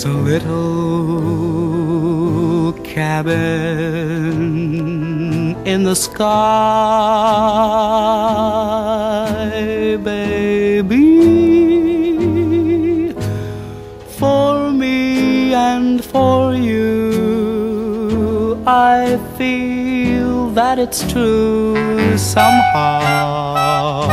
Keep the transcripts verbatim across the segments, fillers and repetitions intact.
There's a little cabin in the sky, baby, for me and for you. I feel that it's true somehow.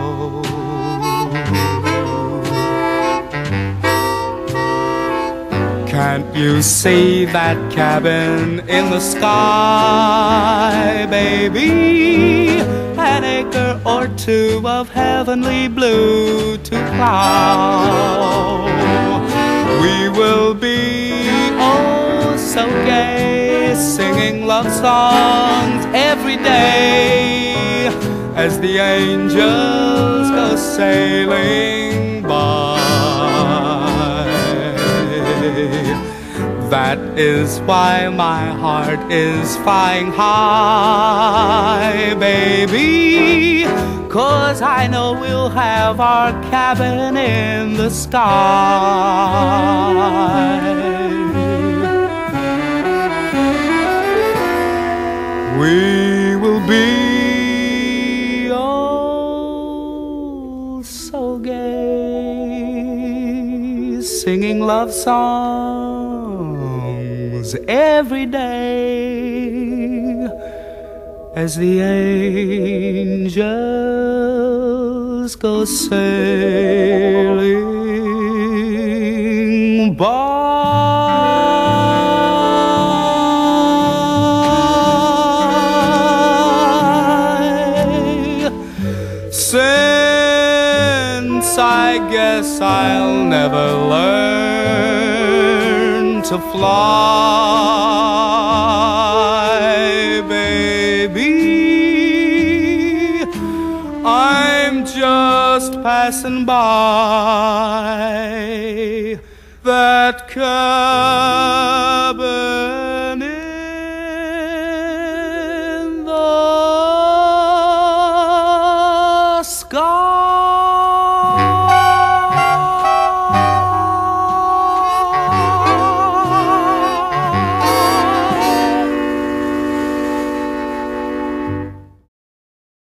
Can't you see that cabin in the sky, baby? An acre or two of heavenly blue to plow. We will be oh so gay, singing love songs every day as the angels go sailing by. That is why my heart is flying high, baby, 'cause I know we'll have our cabin in the sky. We will be oh so gay, singing love songs every day as the angels go sailing by. Since I guess I'll never learn to fly, baby, I'm just passing by that cabin